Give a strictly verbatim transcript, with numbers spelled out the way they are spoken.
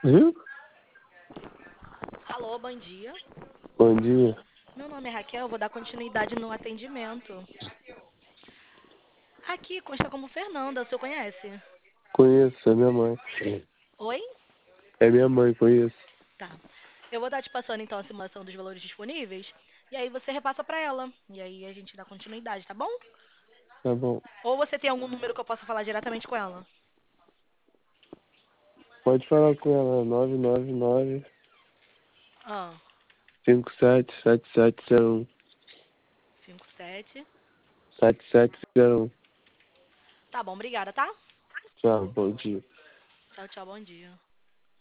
Viu? Alô, bom dia. Bom dia. Meu nome é Raquel, eu vou dar continuidade no atendimento. Aqui consta como Fernanda, o senhor conhece? Conheço, é minha mãe. Oi? É minha mãe, conheço. Tá. Eu vou estar te passando então a simulação dos valores disponíveis e aí você repassa pra ela. E aí a gente dá continuidade, tá bom? Tá bom. Ou você tem algum número que eu possa falar diretamente com ela? Pode falar com ela, nove nove nove, Ah, cinco sete sete sete zero um. cinco sete. sete sete zero um. Tá bom, obrigada, tá? Tchau, bom dia. Tchau, tchau, bom dia.